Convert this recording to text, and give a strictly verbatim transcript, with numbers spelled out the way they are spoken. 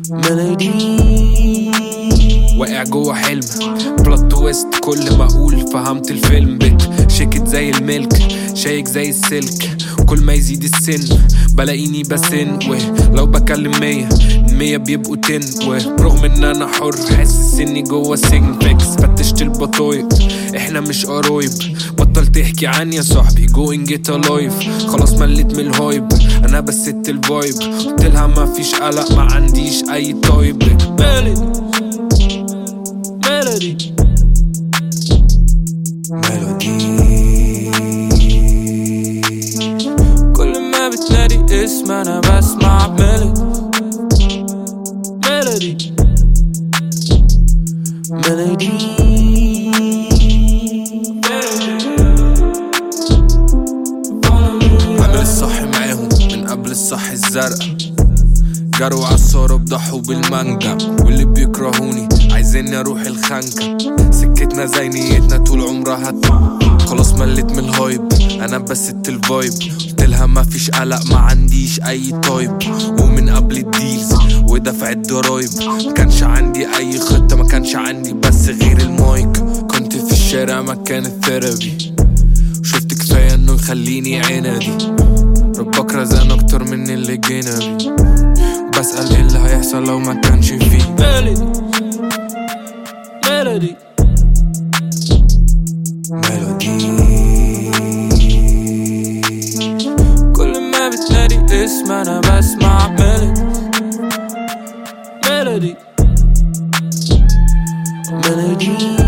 ميلودي واقع جوه حلم بلوت تويست، كل ما اقول فهمت الفيلم. بت شيكت زي الملك، شايك زي السلك، كل ما يزيد السن بلاقيني بسن. ولو بكلم مية المية بيبقوا تن، ورغم ان انا حر حاسس اني جوه سجن. فيكس فتشت البطايق، احنا مش قرايب. بطل تحكي عني يا صاحبي، جوين جيت الايف. خلاص مليت من الهايب، انا بست الفايب. قلتلها مفيش قلق، ما عنديش اي طيب. ميلودي ميلودي كل ما بتنادي اسم انا بسمع ميلودي. ميلودي ميلودي عامل الصح معاهم من قبل الصح الزرقاء. جروا عالصارة بضحوا بالمانجا، واللي بيكرهوني عايزيني اروح الخنكة. سكتنا زي نيتنا طول عمرها. خلاص مليت من الهايب، انا بست الفايب. قلتلها مفيش قلق، ما عنديش اي طيب. ومن قبل الديلز ودفع الضرايب مكانش عندي اي خطة، ما كانش عندي بس غير المايك. كنت في الشارع مكان الثيرابي، شفت كفاية انه يخليني عندي. ربك رزقنا اكتر من اللي جينا بيه. بسأل ايه اللي هيحصل لو ما كانش فيه. ميلودي ميلودي ميلودي كل ما بتنادي اسم انا بسمع ميلودي. ميلودي ميلودي